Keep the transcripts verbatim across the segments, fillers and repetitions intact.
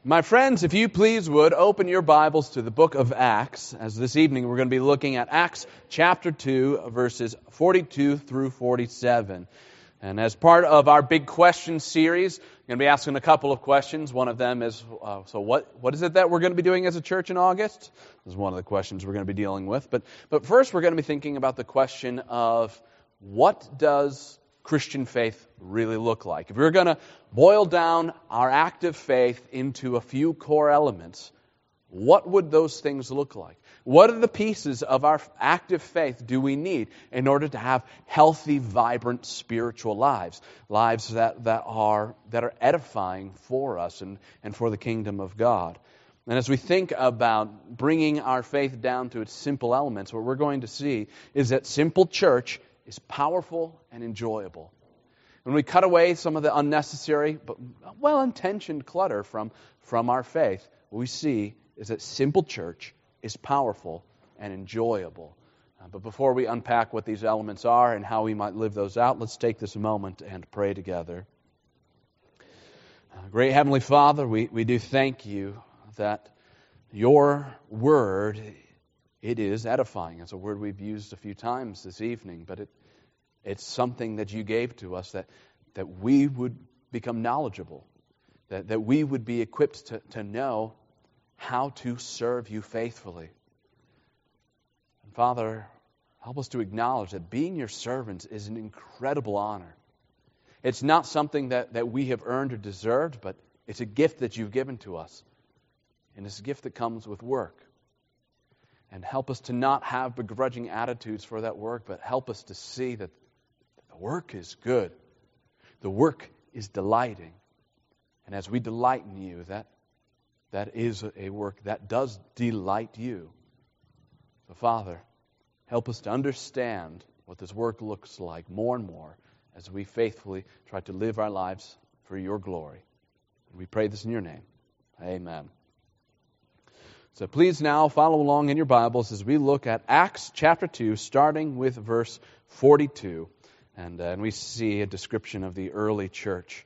My friends, if you please would, open your Bibles to the book of Acts, as this evening we're going to be looking at Acts chapter two, verses forty-two through forty-seven. And as part of our Big Question series, we're going to be asking a couple of questions. One of them is, uh, so what, what is it that we're going to be doing as a church in August? This is one of the questions we're going to be dealing with. But, but first we're going to be thinking about the question of, what does Christian faith really look like? If we're going to boil down our active faith into a few core elements, what would those things look like? What are the pieces of our active faith do we need in order to have healthy, vibrant spiritual lives? Lives that, that are that are edifying for us and, and for the kingdom of God. And as we think about bringing our faith down to its simple elements, what we're going to see is that simple church is powerful and enjoyable. When we cut away some of the unnecessary but well-intentioned clutter from, from our faith, what we see is that simple church is powerful and enjoyable. Uh, but before we unpack what these elements are and how we might live those out, let's take this moment and pray together. Uh, great Heavenly Father, we, we do thank you that your word, it is edifying. It's a word we've used a few times this evening, but it it's something that you gave to us that, that we would become knowledgeable, that, that we would be equipped to, to know how to serve you faithfully. And Father, help us to acknowledge that being your servants is an incredible honor. It's not something that, that we have earned or deserved, but it's a gift that you've given to us. And it's a gift that comes with work. And help us to not have begrudging attitudes for that work, but help us to see that the work is good. The work is delighting. And as we delight in you, that, that is a work that does delight you. So Father, help us to understand what this work looks like more and more as we faithfully try to live our lives for your glory. And we pray this in your name. Amen. So please now follow along in your Bibles as we look at Acts chapter two, starting with verse forty-two. And, uh, and we see a description of the early church.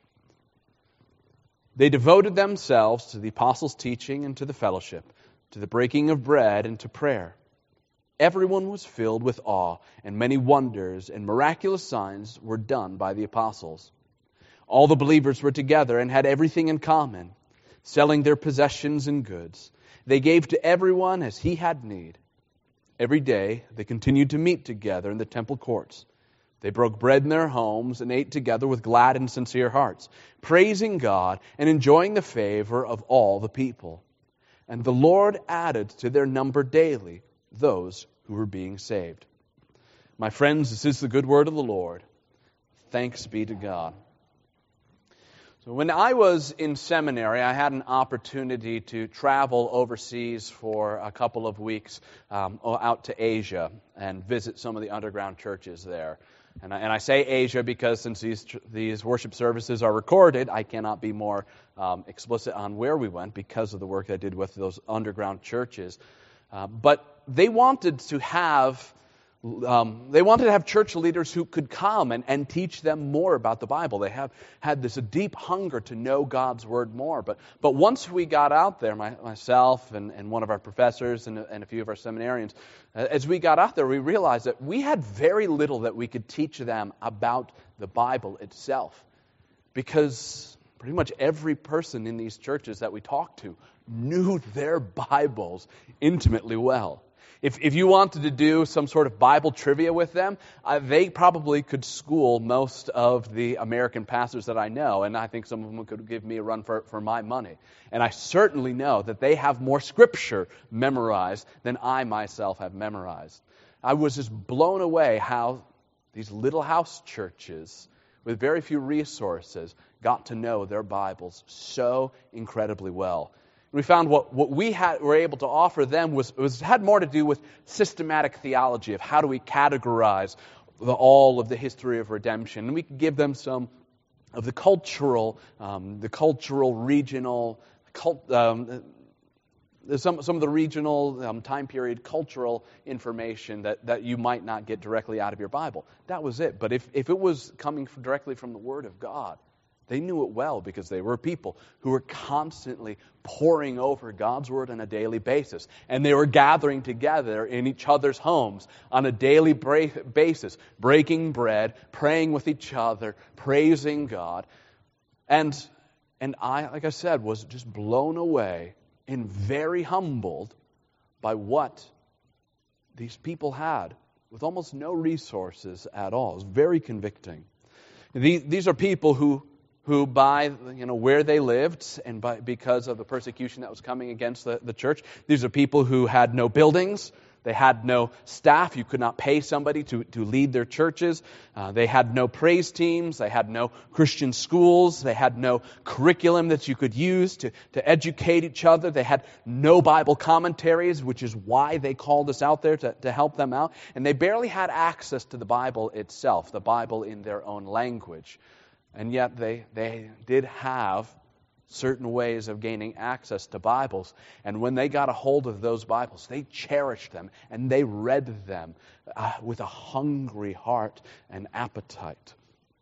They devoted themselves to the apostles' teaching and to the fellowship, to the breaking of bread and to prayer. Everyone was filled with awe, and many wonders and miraculous signs were done by the apostles. All the believers were together and had everything in common, selling their possessions and goods. They gave to everyone as he had need. Every day they continued to meet together in the temple courts. They broke bread in their homes and ate together with glad and sincere hearts, praising God and enjoying the favor of all the people. And the Lord added to their number daily those who were being saved. My friends, this is the good word of the Lord. Thanks be to God. So when I was in seminary, I had an opportunity to travel overseas for a couple of weeks um, out to Asia and visit some of the underground churches there. And I, and I say Asia because since these these worship services are recorded, I cannot be more um, explicit on where we went because of the work I did with those underground churches. Uh, but they wanted to have um, they wanted to have church leaders who could come and, and teach them more about the Bible. They have had this a deep hunger to know God's Word more. But but once we got out there, my, myself and, and one of our professors and, and a few of our seminarians, uh, as we got out there, we realized that we had very little that we could teach them about the Bible itself. Because pretty much every person in these churches that we talked to knew their Bibles intimately well. If if you wanted to do some sort of Bible trivia with them, uh, they probably could school most of the American pastors that I know, and I think some of them could give me a run for, for my money. And I certainly know that they have more Scripture memorized than I myself have memorized. I was just blown away how these little house churches with very few resources got to know their Bibles so incredibly well. We found what, what we had, were able to offer them was, was had more to do with systematic theology of how do we categorize the, all of the history of redemption. And we could give them some of the cultural, um, the cultural, regional, cult, um, some some of the regional um, time period cultural information that, that you might not get directly out of your Bible. That was it. But if, if it was coming from, directly from the Word of God, They knew it well because they were people who were constantly poring over God's Word on a daily basis. And they were gathering together in each other's homes on a daily basis, breaking bread, praying with each other, praising God. And, and I, like I said, was just blown away and very humbled by what these people had with almost no resources at all. It was very convicting. These, these are people who who by, you know, where they lived and by, because of the persecution that was coming against the, the church, these are people who had no buildings, they had no staff, you could not pay somebody to, to lead their churches, uh, they had no praise teams, they had no Christian schools, they had no curriculum that you could use to, to educate each other, they had no Bible commentaries, which is why they called us out there to, to help them out, and they barely had access to the Bible itself, the Bible in their own language. And yet they, they did have certain ways of gaining access to Bibles. And when they got a hold of those Bibles, they cherished them and they read them uh, with a hungry heart and appetite.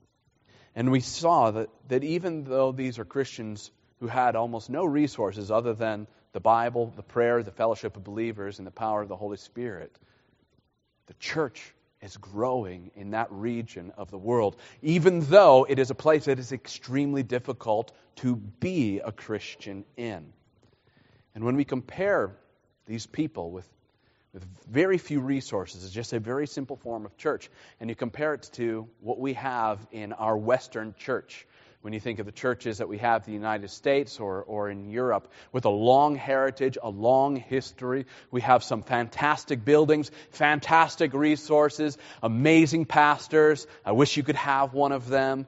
And we saw that, that even though these are Christians who had almost no resources other than the Bible, the prayer, the fellowship of believers, and the power of the Holy Spirit, the church is growing in that region of the world, even though it is a place that is extremely difficult to be a Christian in. And when we compare these people with, with very few resources, it's just a very simple form of church, and you compare it to what we have in our Western church, when you think of the churches that we have in the United States or, or in Europe, with a long heritage, a long history. We have some fantastic buildings, fantastic resources, amazing pastors. I wish you could have one of them.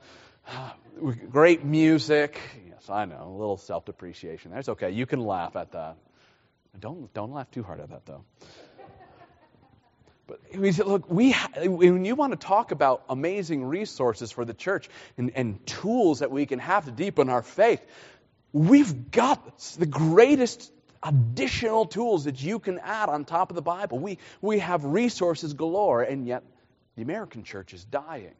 Great music. Yes, I know, a little self-depreciation. That's okay. You can laugh at that. Don't, don't laugh too hard at that, though. But we said, look, we ha- when you want to talk about amazing resources for the church and, and tools that we can have to deepen our faith, we've got the greatest additional tools that you can add on top of the Bible. We we have resources galore, and yet the American church is dying.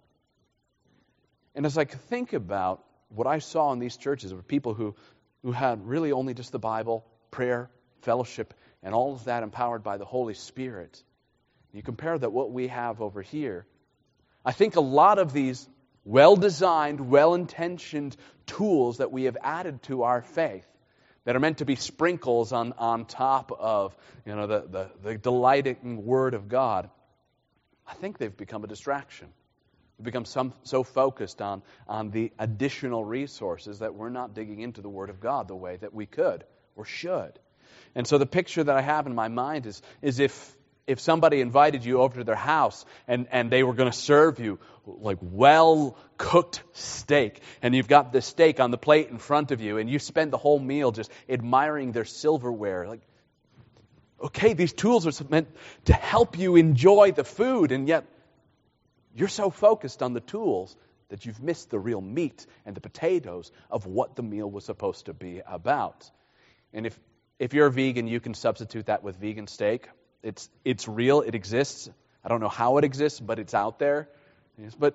And as I think about what I saw in these churches were people who, who had really only just the Bible, prayer, fellowship, and all of that empowered by the Holy Spirit. You compare that what we have over here, I think a lot of these well-designed, well-intentioned tools that we have added to our faith that are meant to be sprinkles on, on top of, you know, the, the, the delighting Word of God, I think they've become a distraction. We've become some, so focused on, on the additional resources that we're not digging into the Word of God the way that we could or should. And so the picture that I have in my mind is, is if If somebody invited you over to their house and, and they were going to serve you like well-cooked steak, and you've got the steak on the plate in front of you, and you spend the whole meal just admiring their silverware, like, okay, these tools are meant to help you enjoy the food, and yet you're so focused on the tools that you've missed the real meat and the potatoes of what the meal was supposed to be about. And if if you're a vegan, you can substitute that with vegan steak. It's it's real. It exists. I don't know how it exists, but it's out there. Yes, but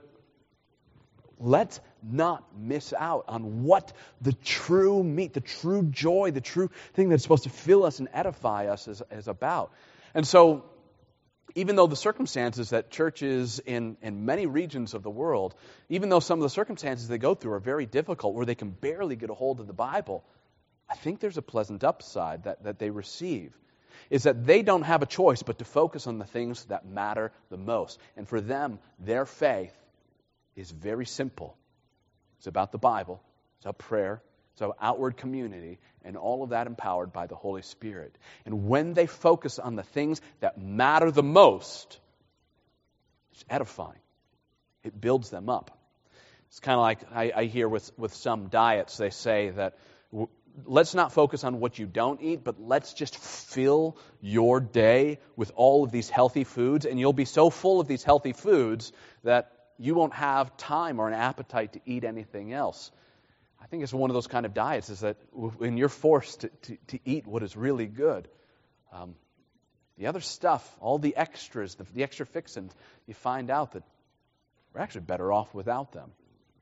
let's not miss out on what the true meat, the true joy, the true thing that's supposed to fill us and edify us is, is about. And so, even though the circumstances that churches in, in many regions of the world, even though some of the circumstances they go through are very difficult, where they can barely get a hold of the Bible, I think there's a pleasant upside that, that they receive. Is that they don't have a choice but to focus on the things that matter the most. And for them, their faith is very simple. It's about the Bible, it's about prayer, it's about outward community, and all of that empowered by the Holy Spirit. And when they focus on the things that matter the most, it's edifying. It builds them up. It's kind of like I, I hear with, with some diets, they say that w- let's not focus on what you don't eat, but let's just fill your day with all of these healthy foods, and you'll be so full of these healthy foods that you won't have time or an appetite to eat anything else. I think it's one of those kind of diets is that when you're forced to, to, to eat what is really good, um, the other stuff, all the extras, the, the extra fixins, you find out that we're actually better off without them.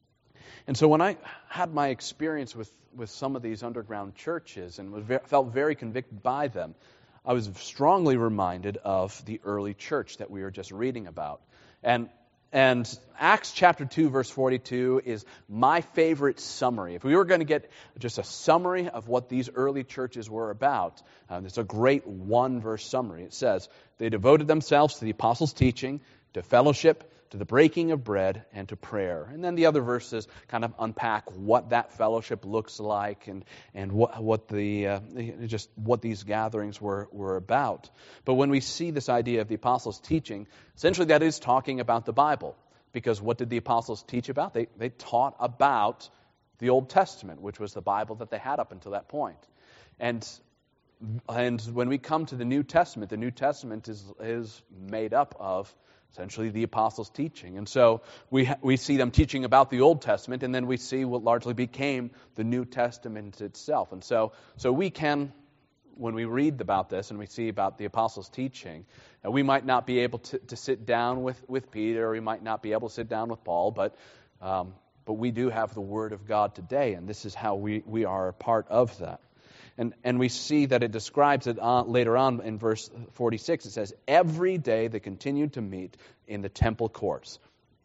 And so when I had my experience with, with some of these underground churches and was ve- felt very convicted by them, I was strongly reminded of the early church that we were just reading about. And and Acts chapter two, verse forty-two is my favorite summary. If we were going to get just a summary of what these early churches were about, um, it's a great one-verse summary. It says, they devoted themselves to the apostles' teaching, to fellowship, to the breaking of bread, and to prayer. And then the other verses kind of unpack what that fellowship looks like and and what what the uh, just what these gatherings were were about. But when we see this idea of the apostles' teaching, essentially that is talking about the Bible, because what did the apostles teach about? They they taught about the Old Testament, which was the Bible that they had up until that point. And and when we come to the New Testament, the New Testament is is made up of essentially the apostles' teaching. And so we ha- we see them teaching about the Old Testament, and then we see what largely became the New Testament itself. And so so we can, when we read about this and we see about the apostles' teaching, uh, we might not be able to, to sit down with, with Peter, or we might not be able to sit down with Paul, but um, but we do have the Word of God today, and this is how we, we are a part of that. And and we see that it describes it uh, later on in verse forty-six. It says, every day they continued to meet in the temple courts.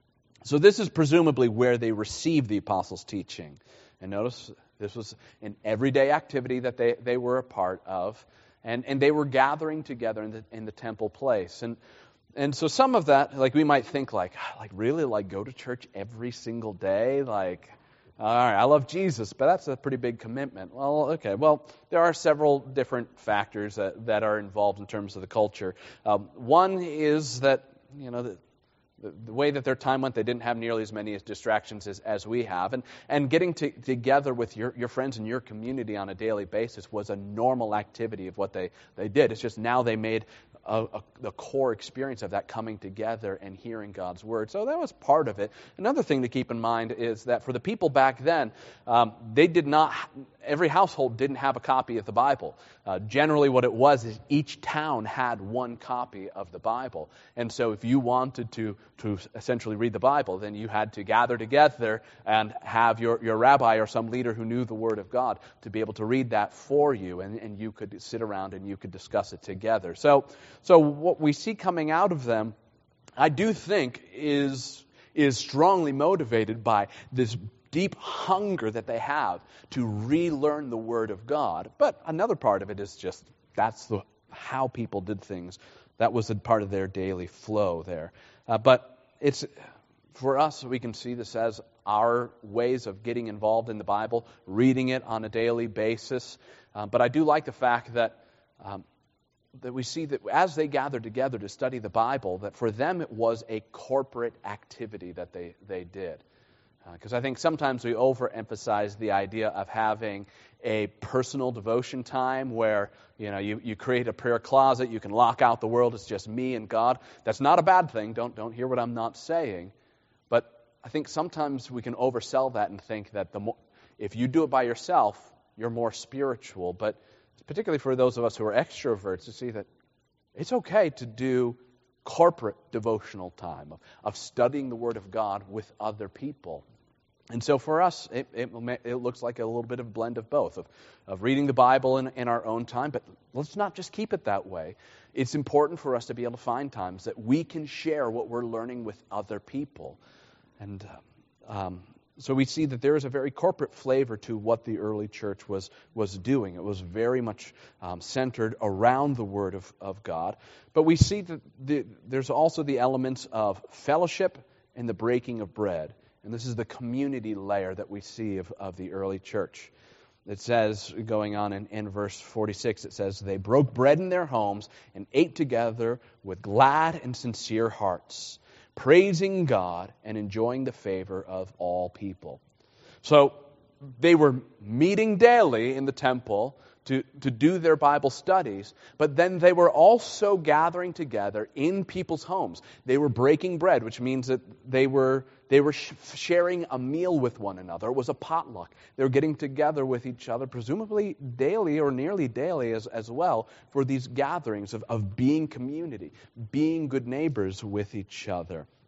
So this is presumably where they received the apostles' teaching. And notice this was an everyday activity that they, they were a part of. And, and they were gathering together in the, in the temple place. And and so some of that, like we might think like, like really, like go to church every single day? Like, all right, I love Jesus, but that's a pretty big commitment. Well, okay, well, there are several different factors that, that are involved in terms of the culture. Um, one is that, you know, the, the, the way that their time went, they didn't have nearly as many distractions as, as we have. And and getting to, together with your, your friends in your community on a daily basis was a normal activity of what they, they did. It's just now they made a, a, the core experience of that coming together and hearing God's Word. So that was part of it. Another thing to keep in mind is that for the people back then, um, they did not, every household didn't have a copy of the Bible. Uh, generally what it was is each town had one copy of the Bible. And so if you wanted to, to essentially read the Bible, then you had to gather together and have your, your rabbi or some leader who knew the Word of God to be able to read that for you, and, and you could sit around and you could discuss it together. So So what we see coming out of them, I do think, is is strongly motivated by this deep hunger that they have to relearn the Word of God. But another part of it is just that's the how people did things. That was a part of their daily flow there. Uh, but it's for us, we can see this as our ways of getting involved in the Bible, reading it on a daily basis. Uh, but I do like the fact that um, that we see that as they gathered together to study the Bible, that for them it was a corporate activity that they, they did. Because uh, I think sometimes we overemphasize the idea of having a personal devotion time where, you know, you, you create a prayer closet, you can lock out the world, it's just me and God. That's not a bad thing. Don't, don't hear what I'm not saying. But I think sometimes we can oversell that and think that the more, if you do it by yourself, you're more spiritual. But particularly for those of us who are extroverts, to see that it's okay to do corporate devotional time of, of studying the Word of God with other people. And so for us, it, it, it looks like a little bit of a blend of both, of, of reading the Bible in, in our own time, but let's not just keep it that way. It's important for us to be able to find times that we can share what we're learning with other people. And um, so we see that there is a very corporate flavor to what the early church was was doing. It was very much um, centered around the Word of, of God. But we see that the, there's also the elements of fellowship and the breaking of bread. And this is the community layer that we see of, of the early church. It says, going on in, in verse forty-six, it says, they broke bread in their homes and ate together with glad and sincere hearts, praising God and enjoying the favor of all people. So they were meeting daily in the temple to, to do their Bible studies, but then they were also gathering together in people's homes. They were breaking bread, which means that they were they were sh- sharing a meal with one another. It was a potluck. They were getting together with each other, presumably daily or nearly daily as, as well, for these gatherings of, of being community, being good neighbors with each other.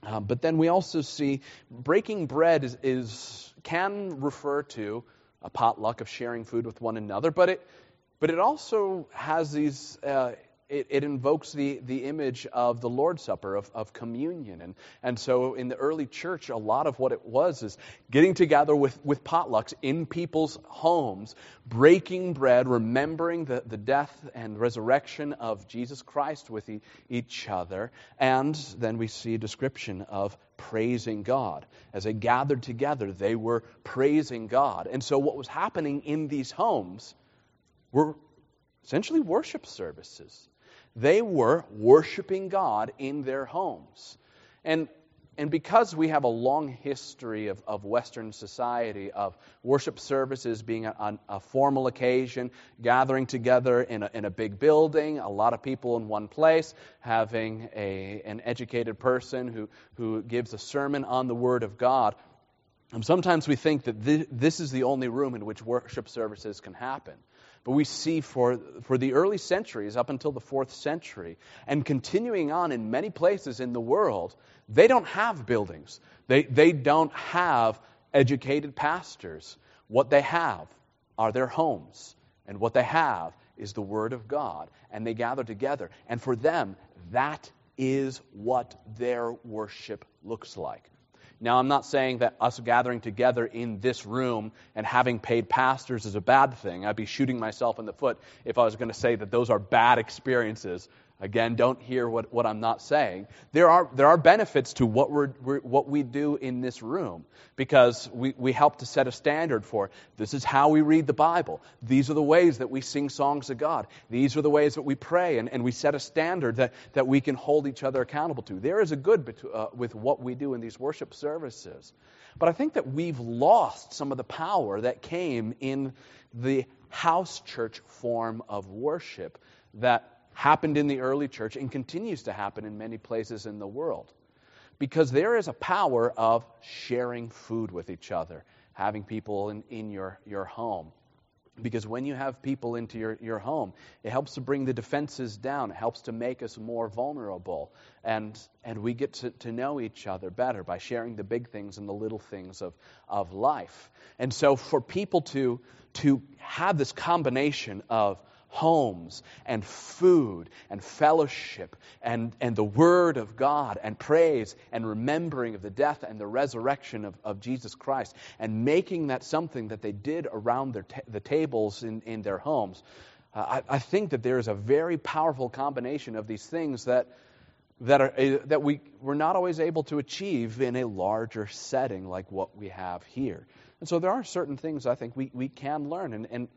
Um, but then we also see breaking bread is, is can refer to a potluck of sharing food with one another, but it but it also has these. Uh, It, it invokes the, the image of the Lord's Supper, of, of communion. And, and so in the early church, a lot of what it was is getting together with, with potlucks in people's homes, breaking bread, remembering the, the death and resurrection of Jesus Christ with e- each other. And then we see a description of praising God. As they gathered together, they were praising God. And so what was happening in these homes were essentially worship services. They were worshiping God in their homes. And and because we have a long history of, of Western society, of worship services being a, a formal occasion, gathering together in a, in a big building, a lot of people in one place, having a, an educated person who, who gives a sermon on the Word of God, and sometimes we think that this, this is the only room in which worship services can happen. But we see for, for the early centuries, up until the fourth century, and continuing on in many places in the world, they don't have buildings. They, they don't have educated pastors. What they have are their homes. And what they have is the Word of God. And they gather together. And for them, that is what their worship looks like. Now, I'm not saying that us gathering together in this room and having paid pastors is a bad thing. I'd be shooting myself in the foot if I was going to say that those are bad experiences. Again, don't hear what, what I'm not saying. There are there are benefits to what we're, we're what we do in this room, because we, we help to set a standard for this is how we read the Bible. These are the ways that we sing songs of God. These are the ways that we pray, and, and we set a standard that, that we can hold each other accountable to. There is a good bet- uh, with what we do in these worship services. But I think that we've lost some of the power that came in the house church form of worship that happened in the early church and continues to happen in many places in the world. Because there is a power of sharing food with each other, having people in, in your, your home. Because when you have people into your, your home, it helps to bring the defenses down. It helps to make us more vulnerable. And and we get to, to know each other better by sharing the big things and the little things of, of life. And so for people to to have this combination of homes and food and fellowship and, and the Word of God and praise and remembering of the death and the resurrection of, of Jesus Christ, and making that something that they did around their ta- the tables in, in their homes. Uh, I, I think that there is a very powerful combination of these things that that are uh, that we we're not always able to achieve in a larger setting like what we have here. And so there are certain things I think we, we can learn. And, and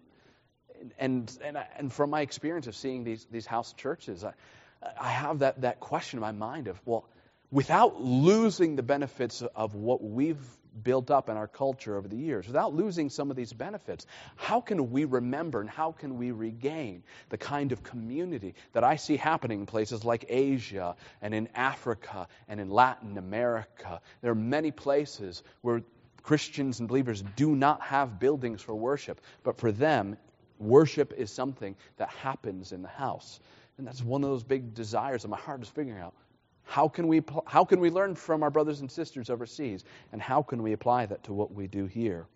And and and from my experience of seeing these these house churches, I, I have that, that question in my mind of, well, without losing the benefits of what we've built up in our culture over the years, without losing some of these benefits, how can we remember and how can we regain the kind of community that I see happening in places like Asia and in Africa and in Latin America? There are many places where Christians and believers do not have buildings for worship, but for them, worship is something that happens in the house. And that's one of those big desires of my heart, is figuring out how can we how can we learn from our brothers and sisters overseas, and how can we apply that to what we do here.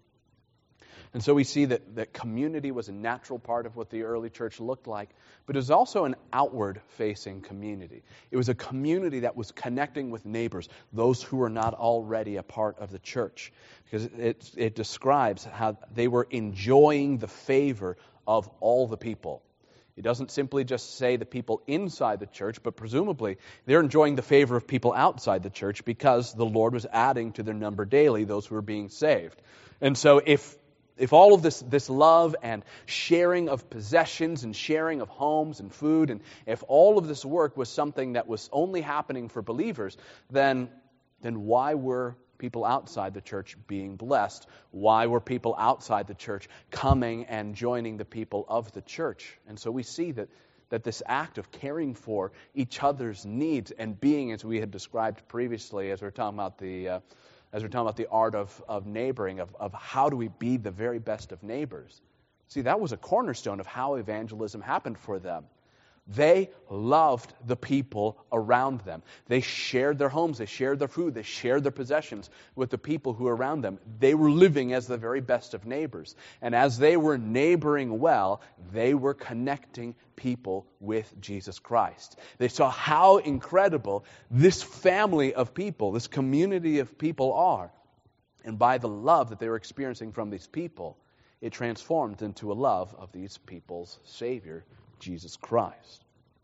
And so we see that, that community was a natural part of what the early church looked like, but it was also an outward-facing community. It was a community that was connecting with neighbors, those who were not already a part of the church, because it, it describes how they were enjoying the favor of all the people. It doesn't simply just say the people inside the church, but presumably they're enjoying the favor of people outside the church, because the Lord was adding to their number daily those who were being saved. And so if If all of this, this love and sharing of possessions and sharing of homes and food, and if all of this work was something that was only happening for believers, then, then why were people outside the church being blessed? Why were people outside the church coming and joining the people of the church? And so we see that, that this act of caring for each other's needs and being, as we had described previously, as we were talking about the... Uh, As we're talking about the art of, of neighboring, of, of how do we be the very best of neighbors. See, that was a cornerstone of how evangelism happened for them. They loved the people around them. They shared their homes, they shared their food, they shared their possessions with the people who were around them. They were living as the very best of neighbors. And as they were neighboring well, they were connecting people with Jesus Christ. They saw how incredible this family of people, this community of people are. And by the love that they were experiencing from these people, it transformed into a love of these people's Savior, Jesus Christ.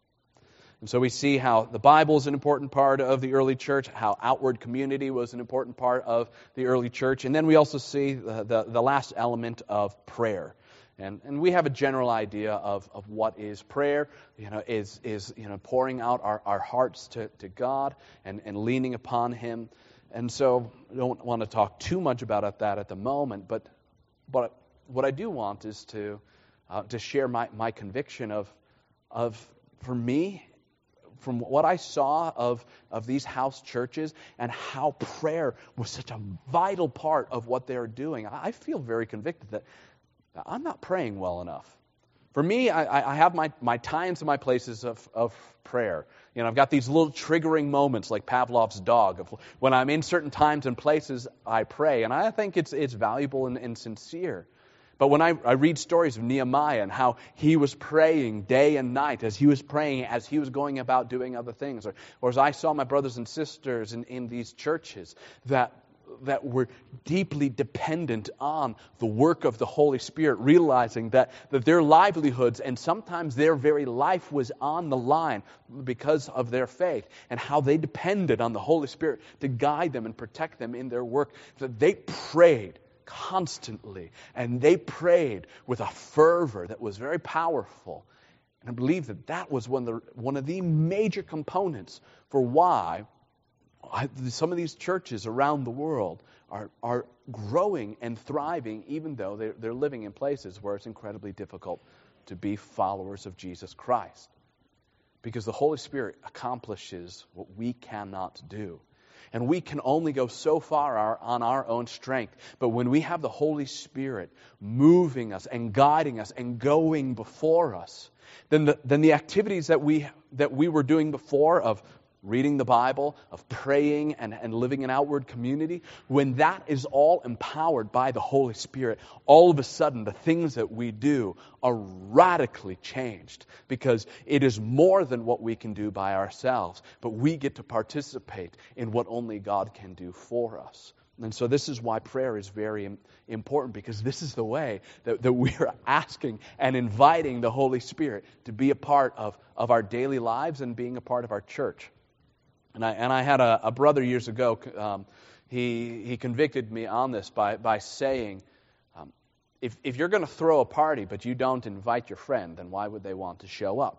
And so we see how the Bible is an important part of the early church, how outward community was an important part of the early church, and then we also see the, the, the last element of prayer. And, and we have a general idea of, of what is prayer, you know, is, is you know, pouring out our, our hearts to, to God and, and leaning upon Him. And so I don't want to talk too much about that at the moment, but, but what I do want is to Uh, to share my, my conviction of, of, for me, from what I saw of, of these house churches and how prayer was such a vital part of what they're doing. I feel very convicted that I'm not praying well enough. For me, I, I have my, my times and my places of, of prayer. You know, I've got these little triggering moments like Pavlov's dog. Of when I'm in certain times and places, I pray. And I think it's, it's valuable and, and sincere. But when I, I read stories of Nehemiah and how he was praying day and night, as he was praying, as he was going about doing other things, or, or as I saw my brothers and sisters in, in these churches that, that were deeply dependent on the work of the Holy Spirit, realizing that, that their livelihoods and sometimes their very life was on the line because of their faith, and how they depended on the Holy Spirit to guide them and protect them in their work, that they prayed constantly, and they prayed with a fervor that was very powerful. And I believe that that was one of the, one of the major components for why I, some of these churches around the world are, are growing and thriving, even though they're, they're living in places where it's incredibly difficult to be followers of Jesus Christ. Because the Holy Spirit accomplishes what we cannot do. And we can only go so far our, on our own strength. But when we have the Holy Spirit moving us and guiding us and going before us, then the, then the activities that we that we were doing before of reading the Bible, of praying and, and living in outward community, when that is all empowered by the Holy Spirit, all of a sudden the things that we do are radically changed, because it is more than what we can do by ourselves, but we get to participate in what only God can do for us. And so this is why prayer is very important, because this is the way that, that we are asking and inviting the Holy Spirit to be a part of, of our daily lives and being a part of our church. And I and I had a, a brother years ago. Um, he he convicted me on this by by saying, um, if if you're going to throw a party but you don't invite your friend, then why would they want to show up?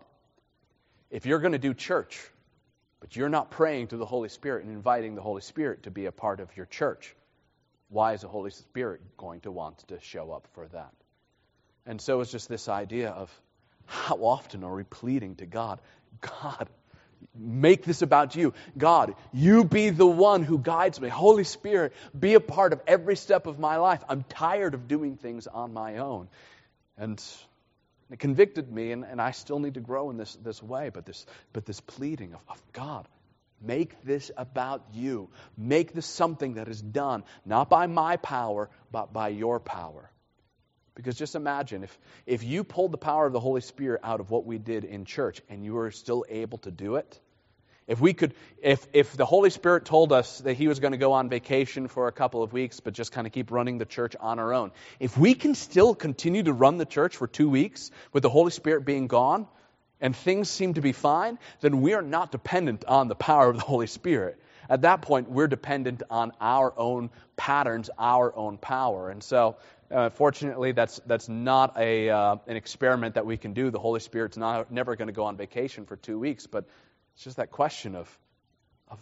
If you're going to do church, but you're not praying to the Holy Spirit and inviting the Holy Spirit to be a part of your church, why is the Holy Spirit going to want to show up for that? And so it's just this idea of how often are we pleading to God, God, make this about you. God, you be the one who guides me. Holy Spirit, be a part of every step of my life. I'm tired of doing things on my own. And it convicted me, and, and I still need to grow in this, this way, but this but this pleading of, of God, make this about you. Make this something that is done, not by my power, but by your power. Because just imagine, if, if you pulled the power of the Holy Spirit out of what we did in church and you were still able to do it, if we could, if, if the Holy Spirit told us that He was going to go on vacation for a couple of weeks, but just kind of keep running the church on our own, if we can still continue to run the church for two weeks with the Holy Spirit being gone and things seem to be fine, then we are not dependent on the power of the Holy Spirit. At that point, we're dependent on our own patterns, our own power. And so, uh, fortunately, that's that's not a uh, an experiment that we can do. The Holy Spirit's not never going to go on vacation for two weeks. But it's just that question of, of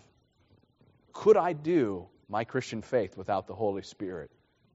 could I do my Christian faith without the Holy Spirit?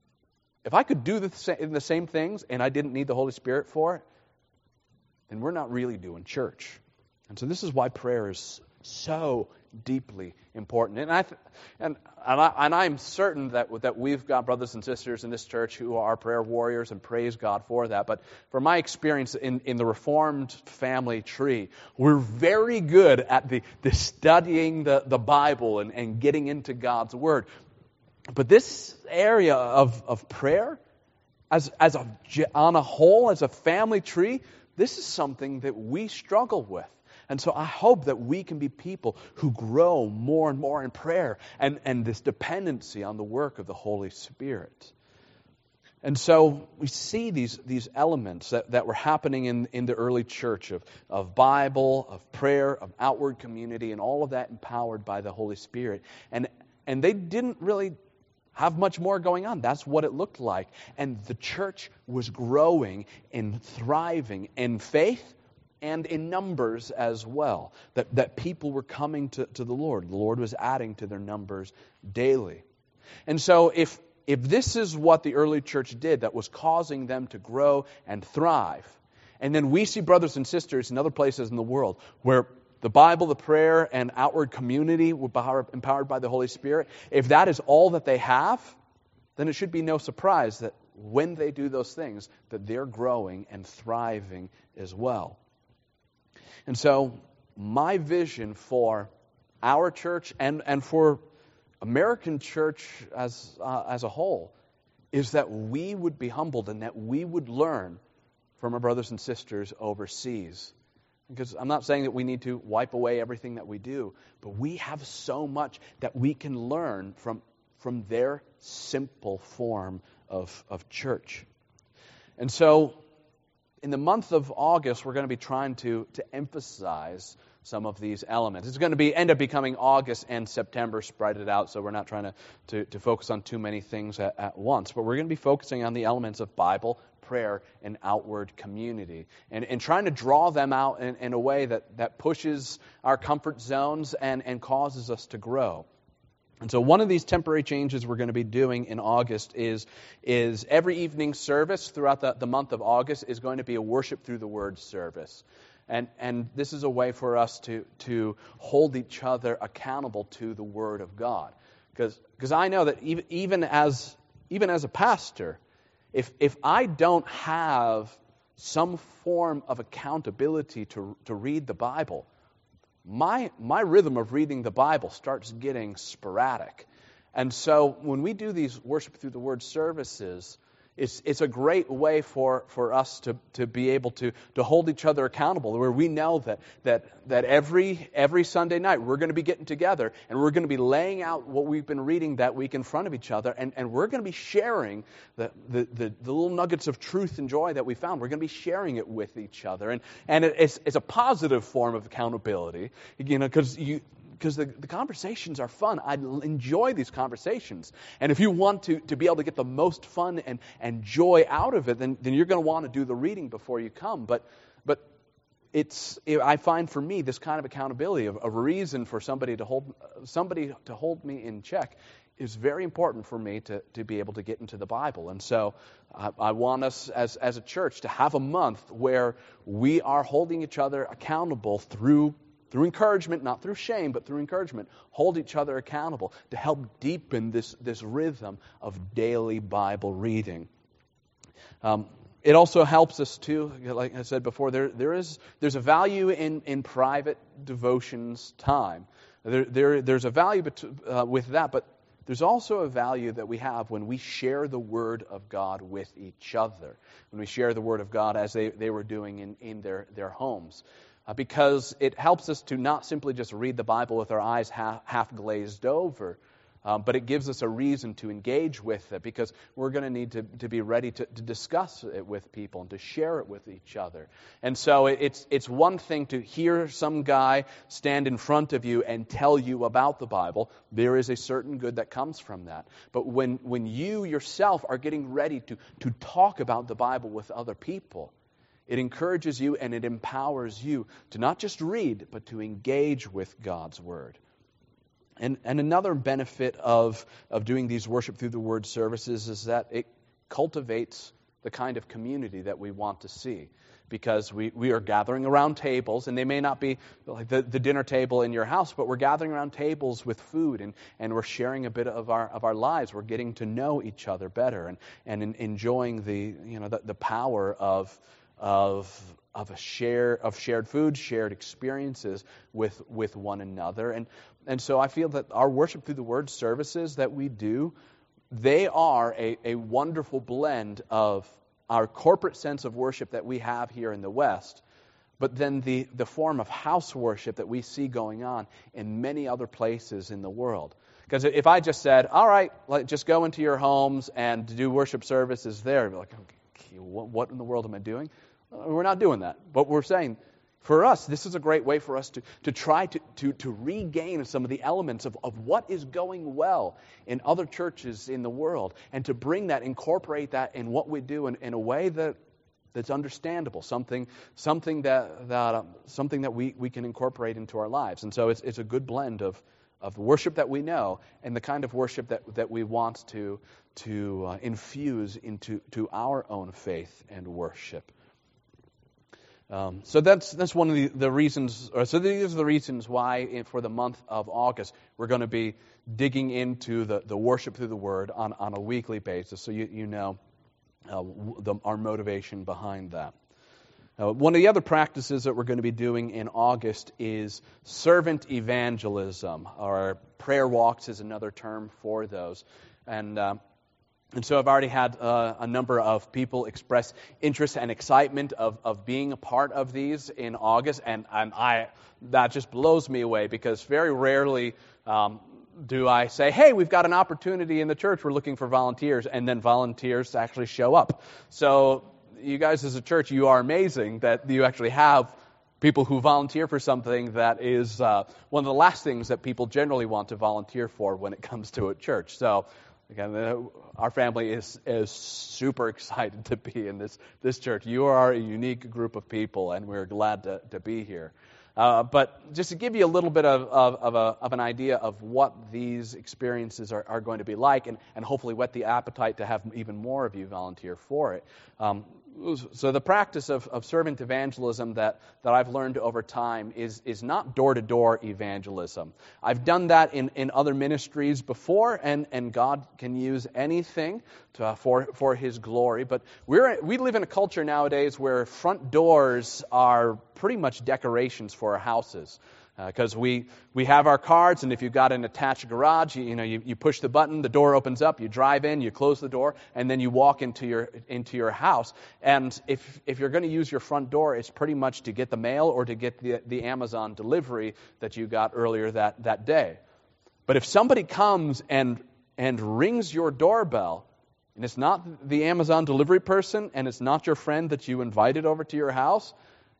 If I could do the, the same things and I didn't need the Holy Spirit for it, then we're not really doing church. And so this is why prayer is so deeply important. And I th- and and, I, and I'm certain that that we've got brothers and sisters in this church who are prayer warriors, and praise God for that. But from my experience in, in the Reformed family tree, we're very good at the, the studying the, the Bible and, and getting into God's Word. But this area of, of prayer, as as a on a whole, as a family tree, this is something that we struggle with. And so I hope that we can be people who grow more and more in prayer and, and this dependency on the work of the Holy Spirit. And so we see these, these elements that, that were happening in, in the early church of, of Bible, of prayer, of outward community, and all of that empowered by the Holy Spirit. And, and they didn't really have much more going on. That's what it looked like. And the church was growing and thriving in faith and in numbers as well, that, that people were coming to, to the Lord. The Lord was adding to their numbers daily. And so if if this is what the early church did that was causing them to grow and thrive, and then we see brothers and sisters in other places in the world where the Bible, the prayer, and outward community were empowered by the Holy Spirit, if that is all that they have, then it should be no surprise that when they do those things, that they're growing and thriving as well. And so my vision for our church and, and for American church as uh, as a whole is that we would be humbled and that we would learn from our brothers and sisters overseas. Because I'm not saying that we need to wipe away everything that we do, but we have so much that we can learn from, from their simple form of, of church. And so in the month of August, we're going to be trying to, to emphasize some of these elements. It's going to be end up becoming August and September spread it out, so we're not trying to, to, to focus on too many things at, at once. But we're going to be focusing on the elements of Bible, prayer, and outward community. And, and trying to draw them out in, in a way that, that pushes our comfort zones and, and causes us to grow. And so one of these temporary changes we're going to be doing in August is, is every evening service throughout the, the month of August is going to be a worship through the Word service. And and this is a way for us to, to hold each other accountable to the Word of God. Because because I know that even, even as even as a pastor, if if I don't have some form of accountability to to read the Bible, my my rhythm of reading the Bible starts getting sporadic. And so when we do these worship through the Word services, It's it's a great way for, for us to, to be able to, to hold each other accountable, where we know that that that every every Sunday night we're going to be getting together and we're going to be laying out what we've been reading that week in front of each other, and, and we're going to be sharing the, the, the, the little nuggets of truth and joy that we found. We're going to be sharing it with each other. And and it's it's a positive form of accountability, you know, because you Because the, the conversations are fun. I enjoy these conversations. And if you want to, to be able to get the most fun and, and joy out of it, then, then you're going to want to do the reading before you come. But but it's I find for me this kind of accountability, of a reason for somebody to hold somebody to hold me in check, is very important for me to, to be able to get into the Bible. And so I, I want us as, as a church to have a month where we are holding each other accountable through Through encouragement, not through shame, but through encouragement, hold each other accountable to help deepen this, this rhythm of daily Bible reading. Um, it also helps us too, like I said before, there there is there's a value in, in private devotions time. There, there there's a value bet- uh, with that, but there's also a value that we have when we share the Word of God with each other. When we share the Word of God as they, they were doing in, in their, their homes. Uh, because it helps us to not simply just read the Bible with our eyes half, half glazed over, um, but it gives us a reason to engage with it, because we're going to need to, to be ready to, to discuss it with people and to share it with each other. And so it, it's it's one thing to hear some guy stand in front of you and tell you about the Bible. There is a certain good that comes from that. But when, when you yourself are getting ready to, to talk about the Bible with other people, it encourages you and it empowers you to not just read, but to engage with God's Word. And and another benefit of, of doing these worship through the Word services is that it cultivates the kind of community that we want to see. Because we, we are gathering around tables, and they may not be like the, the dinner table in your house, but we're gathering around tables with food, and, and we're sharing a bit of our of our lives. We're getting to know each other better, and, and in, enjoying the you know the, the power of of of a share of shared food, shared experiences with with one another. And and so I feel that our worship through the Word services that we do, they are a, a wonderful blend of our corporate sense of worship that we have here in the West, but then the, the form of house worship that we see going on in many other places in the world. Because if I just said, all right, like, just go into your homes and do worship services there, I'd be like, okay, what, what in the world am I doing? We're not doing that. But we're saying, for us, this is a great way for us to, to try to, to, to regain some of the elements of, of what is going well in other churches in the world, and to bring that, incorporate that in what we do in, in a way that that's understandable, something something that that um, something that we, we can incorporate into our lives. And so it's it's a good blend of of worship that we know and the kind of worship that, that we want to to uh, infuse into to our own faith and worship. Um, so that's that's one of the, the reasons, or so these are the reasons why in, for the month of August we're going to be digging into the, the worship through the Word on, on a weekly basis, so you, you know uh, the, our motivation behind that. Uh, one of the other practices that we're going to be doing in August is servant evangelism, or prayer walks is another term for those. And uh, And so I've already had uh, a number of people express interest and excitement of, of being a part of these in August, and, and I that just blows me away, because very rarely um, do I say, hey, we've got an opportunity in the church, we're looking for volunteers, and then volunteers actually show up. So you guys as a church, you are amazing that you actually have people who volunteer for something that is uh, one of the last things that people generally want to volunteer for when it comes to a church. So again, our family is is super excited to be in this this church. You are a unique group of people, and we're glad to, to be here. Uh, but just to give you a little bit of of, of, a, of an idea of what these experiences are, are going to be like, and, and hopefully whet the appetite to have even more of you volunteer for it. Um, So the practice of, of servant evangelism that, that I've learned over time is, is not door-to-door evangelism. I've done that in, in other ministries before, and, and God can use anything to, for, for His glory. But we're, we live in a culture nowadays where front doors are pretty much decorations for our houses. Because uh, we, we have our cards, and if you've got an attached garage, you, you know you, you push the button, the door opens up, you drive in, you close the door, and then you walk into your into your house. And if if you're going to use your front door, it's pretty much to get the mail or to get the the Amazon delivery that you got earlier that, that day. But if somebody comes and and rings your doorbell, and it's not the Amazon delivery person, and it's not your friend that you invited over to your house,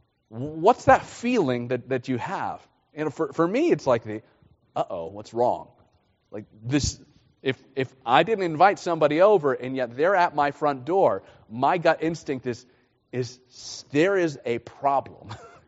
what's that feeling that, that you have? And for for me, it's like the, uh-oh, what's wrong? Like this, if if I didn't invite somebody over and yet they're at my front door, my gut instinct is, is there is a problem.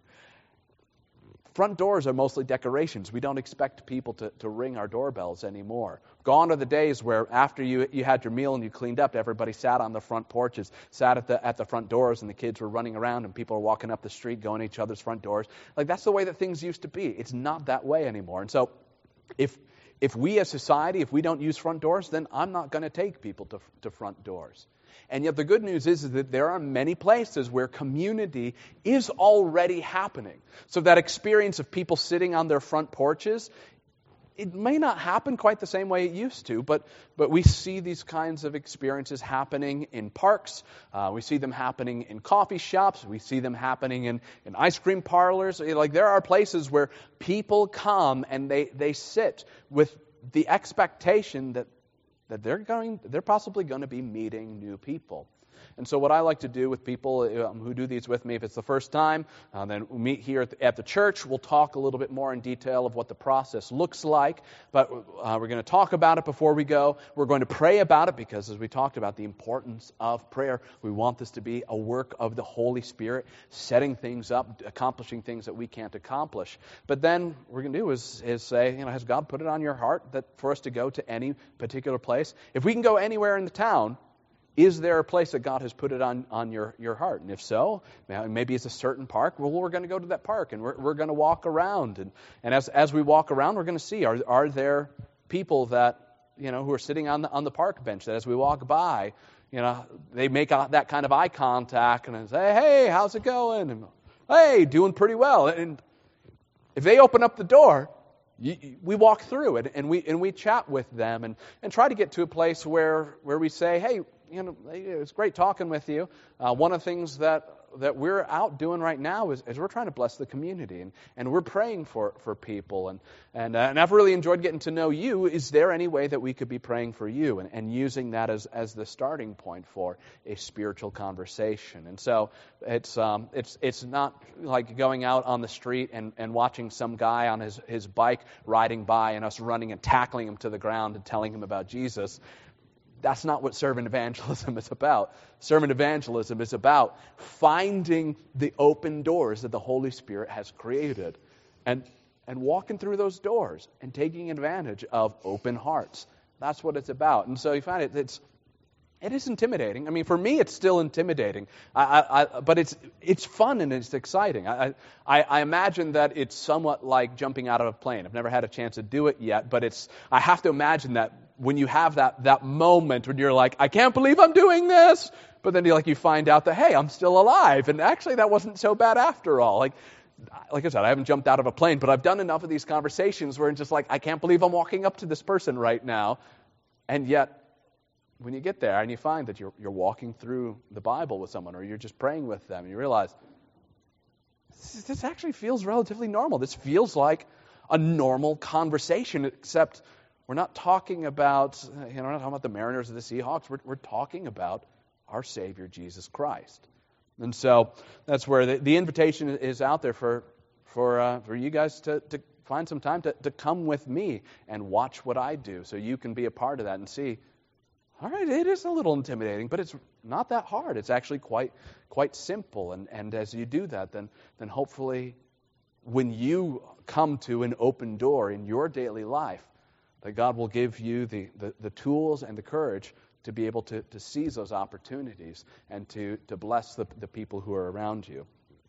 Front doors are mostly decorations. We don't expect people to, to ring our doorbells anymore. Gone are the days where after you you had your meal and you cleaned up, everybody sat on the front porches, sat at the at the front doors, and the kids were running around and people were walking up the street going to each other's front doors. Like, that's the way that things used to be. It's not that way anymore. And so if if we as society, if we don't use front doors, then I'm not going to take people to to front doors. And yet the good news is, is that there are many places where community is already happening. So that experience of people sitting on their front porches, it may not happen quite the same way it used to, but but we see these kinds of experiences happening in parks. Uh, we see them happening in coffee shops. We see them happening in, in ice cream parlors. Like, there are places where people come and they, they sit with the expectation that that they're going, they're possibly going to be meeting new people. And so what I like to do with people um, who do these with me, if it's the first time, uh, then we'll meet here at the, at the church. We'll talk a little bit more in detail of what the process looks like. But uh, we're going to talk about it before we go. We're going to pray about it because, as we talked about, the importance of prayer. We want this to be a work of the Holy Spirit, setting things up, accomplishing things that we can't accomplish. But then what we're going to do is, is say, you know, has God put it on your heart that for us to go to any particular place? If we can go anywhere in the town, Is there a place that God has put it on, on your, your heart? And if so, maybe it's a certain park. Well, we're going to go to that park, and we're, we're going to walk around. And, and as, as we walk around, we're going to see, are, are there people that, you know, who are sitting on the, on the park bench that as we walk by, you know, they make that kind of eye contact and say, hey, how's it going? And, hey, doing pretty well. And if they open up the door, you, we walk through it and we and we chat with them and, and try to get to a place where where we say, hey, you know, it's great talking with you. Uh, one of the things that that we're out doing right now is, is we're trying to bless the community, and, and we're praying for, for people. And and, uh, and I've really enjoyed getting to know you. Is there any way that we could be praying for you and, and using that as, as the starting point for a spiritual conversation? And so it's um it's it's not like going out on the street and, and watching some guy on his, his bike riding by and us running and tackling him to the ground and telling him about Jesus. That's not what servant evangelism is about. Servant evangelism is about finding the open doors that the Holy Spirit has created and and walking through those doors and taking advantage of open hearts. That's what it's about. And so you find it, it's it is intimidating. I mean, for me, it's still intimidating. I, I, I, but it's it's fun and it's exciting. I, I, I imagine that it's somewhat like jumping out of a plane. I've never had a chance to do it yet, but it's I have to imagine that when you have that that moment when you're like, I can't believe I'm doing this, but then you like you find out that hey, I'm still alive, and actually that wasn't so bad after all. Like. Like I said, I haven't jumped out of a plane, but I've done enough of these conversations where it's just like, I can't believe I'm walking up to this person right now. And yet, when you get there and you find that you're you're walking through the Bible with someone, or you're just praying with them, and you realize, this, this actually feels relatively normal. This feels like a normal conversation, except we're not talking about, you know, we're not talking about the Mariners or the Seahawks. We're, we're talking about our Savior, Jesus Christ. And so that's where the, the invitation is out there for for uh, for you guys to, to find some time to, to come with me and watch what I do, so you can be a part of that and see. All right, it is a little intimidating, but it's not that hard. It's actually quite quite simple. And, and as you do that, then then hopefully, when you come to an open door in your daily life, that God will give you the the, the tools and the courage to be able to, to seize those opportunities and to, to bless the, the people who are around you.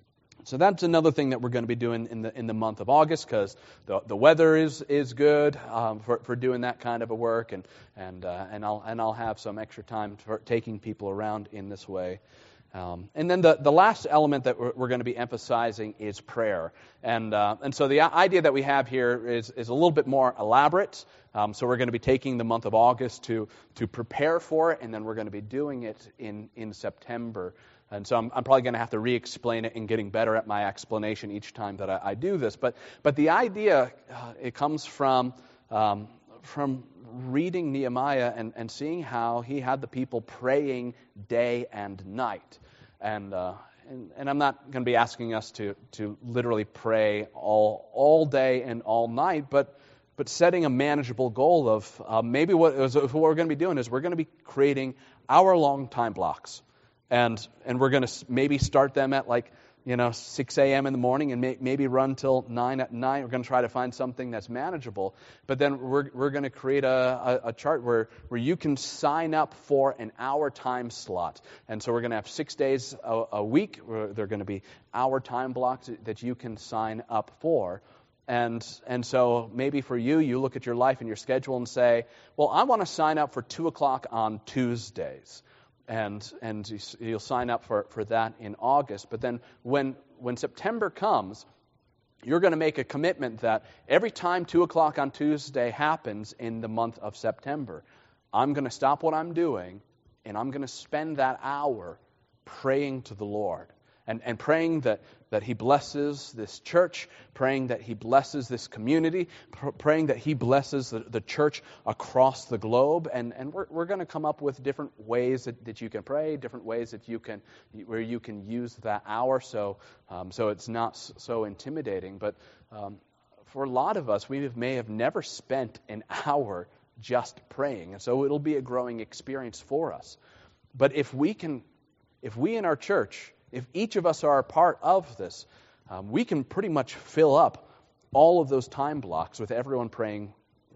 So that's another thing that we're going to be doing in the in the month of August, because the the weather is is good um, for for doing that kind of a work, and and uh, and I'll and I'll have some extra time for taking people around in this way. Um, and then the, the last element that we're, we're going to be emphasizing is prayer. And uh, and so the idea that we have here is, is a little bit more elaborate. Um, so we're going to be taking the month of August to to prepare for it, and then we're going to be doing it in, in September. And so I'm, I'm probably going to have to re-explain it and getting better at my explanation each time that I, I do this. But but the idea, uh, it comes from um, from reading Nehemiah and, and seeing how he had the people praying day and night. And, uh, and and I'm not going to be asking us to to literally pray all all day and all night, but but setting a manageable goal of uh, maybe what, what we're going to be doing is we're going to be creating hour-long time blocks. And and we're going to maybe start them at like, you know, six a.m. in the morning and may, maybe run till nine at night. We're going to try to find something that's manageable. But then we're we're going to create a, a, a chart where, where you can sign up for an hour time slot. And so we're going to have six days a, a week. Where they're going to be hour time blocks that you can sign up for. And and so maybe for you, you look at your life and your schedule and say, well, I want to sign up for two o'clock on Tuesdays. And and you'll sign up for, for that in August. But then when when September comes, you're going to make a commitment that every time two o'clock on Tuesday happens in the month of September, I'm going to stop what I'm doing, and I'm going to spend that hour praying to the Lord. And, and praying that, that He blesses this church, praying that He blesses this community, pr- praying that He blesses the, the church across the globe. And, and we're, we're going to come up with different ways that, that you can pray, different ways that you can, where you can use that hour so, um, so it's not so intimidating. But um, for a lot of us, we may have never spent an hour just praying. And so it'll be a growing experience for us. But if we can, if we in our church, if each of us are a part of this, um, we can pretty much fill up all of those time blocks with everyone praying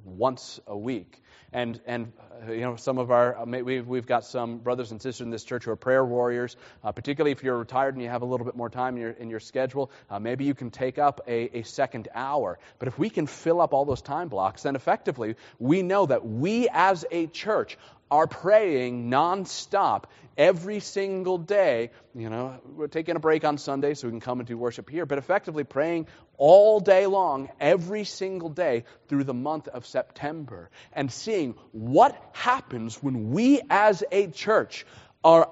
once a week. And, and uh, you know, some of our, uh, we've, we've got some brothers and sisters in this church who are prayer warriors, uh, particularly if you're retired and you have a little bit more time in your, in your schedule, uh, maybe you can take up a, a second hour. But if we can fill up all those time blocks, then effectively we know that we as a church are praying nonstop every single day. You know, we're taking a break on Sunday so we can come and do worship here, but effectively praying all day long, every single day through the month of September, and seeing what happens when we as a church are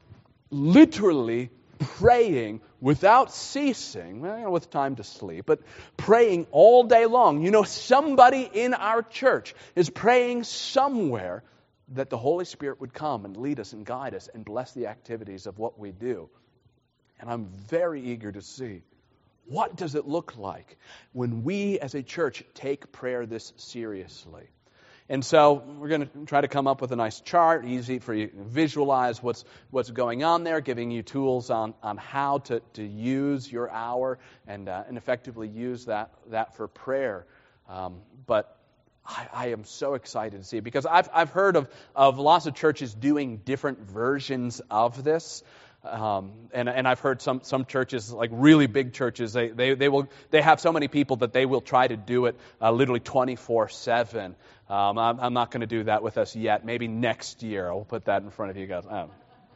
literally praying without ceasing, well, you know, with time to sleep, but praying all day long. You know, somebody in our church is praying somewhere that the Holy Spirit would come and lead us and guide us and bless the activities of what we do. And I'm very eager to see, what does it look like when we as a church take prayer this seriously? And so we're going to try to come up with a nice chart, easy for you to visualize what's what's going on there, giving you tools on, on how to, to use your hour and uh, and effectively use that, that for prayer. Um, but I, I am so excited to see it, because I've I've heard of, of lots of churches doing different versions of this. Um, and and I've heard some some churches, like really big churches, they they, they will they have so many people that they will try to do it uh, literally twenty-four seven. Um, I'm, I'm not going to do that with us yet. Maybe next year I'll put that in front of you guys. I don't,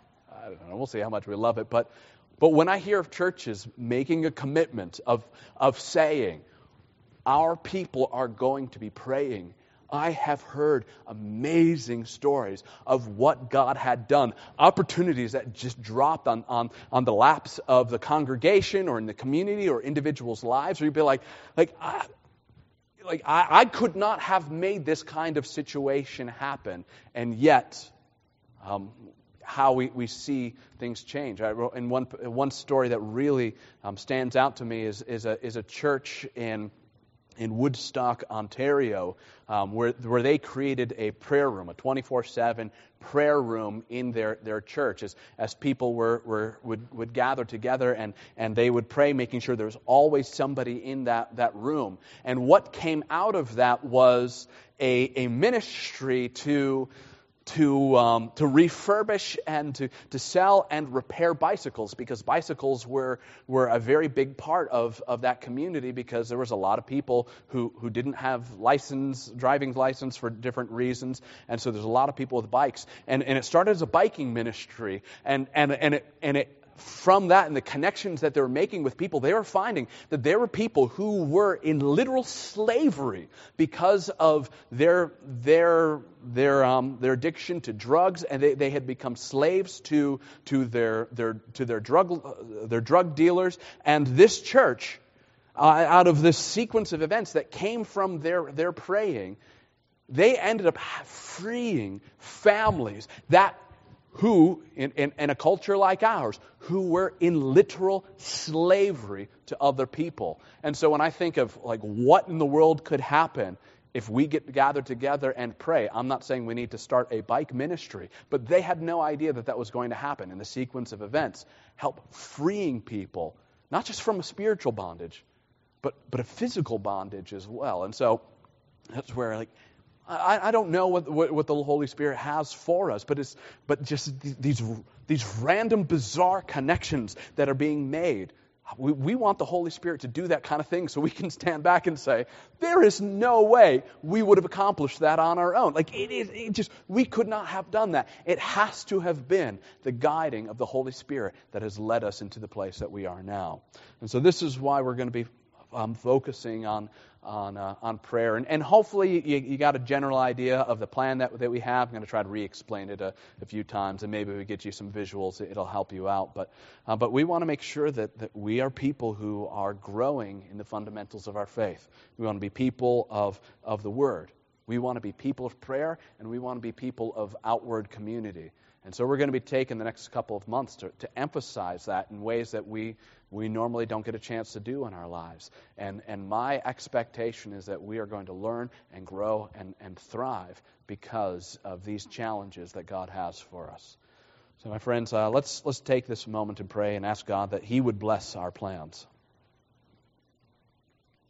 I don't know. We'll see how much we love it. But but when I hear of churches making a commitment of of saying, our people are going to be praying, I have heard amazing stories of what God had done, opportunities that just dropped on, on, on the laps of the congregation or in the community or individuals' lives, where you'd be like, like, I, like I, I could not have made this kind of situation happen, and yet um, how we, we see things change. I wrote in one one story that really um, stands out to me is is a is a church in. in Woodstock, Ontario, um, where where they created a prayer room, a twenty-four seven prayer room in their, their church, as as people were, were would would gather together and, and they would pray, making sure there was always somebody in that, that room. And what came out of that was a a ministry to to um, to refurbish and to, to sell and repair bicycles, because bicycles were were a very big part of, of that community, because there was a lot of people who, who didn't have license, driving license for different reasons, and so there's a lot of people with bikes. And and it started as a biking ministry, and and and it and it from that and the connections that they were making with people, they were finding that there were people who were in literal slavery because of their their their um, their addiction to drugs, and they, they had become slaves to to their their to their drug uh, their drug dealers. And this church, uh, out of this sequence of events that came from their their praying, they ended up freeing families that. Who, in, in, in a culture like ours, who were in literal slavery to other people. And so when I think of, like, what in the world could happen if we get gathered together and pray, I'm not saying we need to start a bike ministry, but they had no idea that that was going to happen in the sequence of events. Help freeing people, not just from a spiritual bondage, but, but a physical bondage as well. And so that's where, like, I, I don't know what, what what the Holy Spirit has for us, but it's but just these these random bizarre connections that are being made. We, we want the Holy Spirit to do that kind of thing, so we can stand back and say, there is no way we would have accomplished that on our own. Like it is, it just we could not have done that. It has to have been the guiding of the Holy Spirit that has led us into the place that we are now. And so this is why we're going to be um, focusing on. on uh, on prayer. And, and hopefully you, you got a general idea of the plan that, that we have. I'm going to try to re-explain it a, a few times, and maybe we get you some visuals. It'll help you out. But uh, but we want to make sure that, that we are people who are growing in the fundamentals of our faith. We want to be people of, of the Word. We want to be people of prayer, and we want to be people of outward community. And so we're going to be taking the next couple of months to, to emphasize that in ways that we we normally don't get a chance to do in our lives. And and my expectation is that we are going to learn and grow and, and thrive because of these challenges that God has for us. So my friends, uh, let's let's take this moment to pray and ask God that He would bless our plans.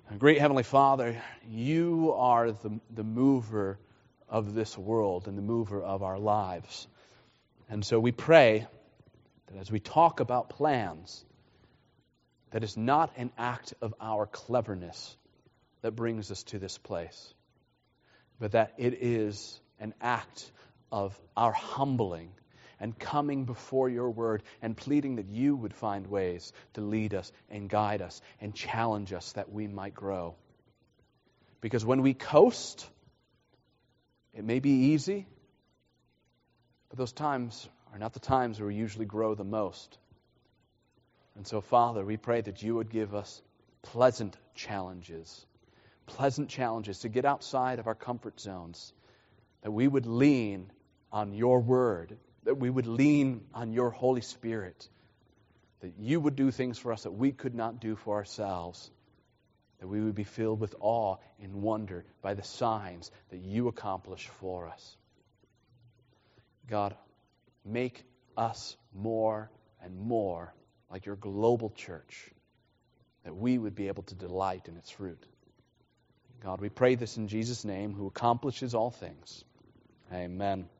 Great Heavenly Father, you are the, the mover of this world and the mover of our lives. And so we pray that as we talk about plans, that it's not an act of our cleverness that brings us to this place, but that it is an act of our humbling and coming before your word and pleading that you would find ways to lead us and guide us and challenge us that we might grow. Because when we coast, it may be easy, but those times are not the times where we usually grow the most. And so, Father, we pray that you would give us pleasant challenges, pleasant challenges to get outside of our comfort zones, that we would lean on your word, that we would lean on your Holy Spirit, that you would do things for us that we could not do for ourselves, that we would be filled with awe and wonder by the signs that you accomplish for us. God, make us more and more like your global church, that we would be able to delight in its fruit. God, we pray this in Jesus' name, who accomplishes all things. Amen.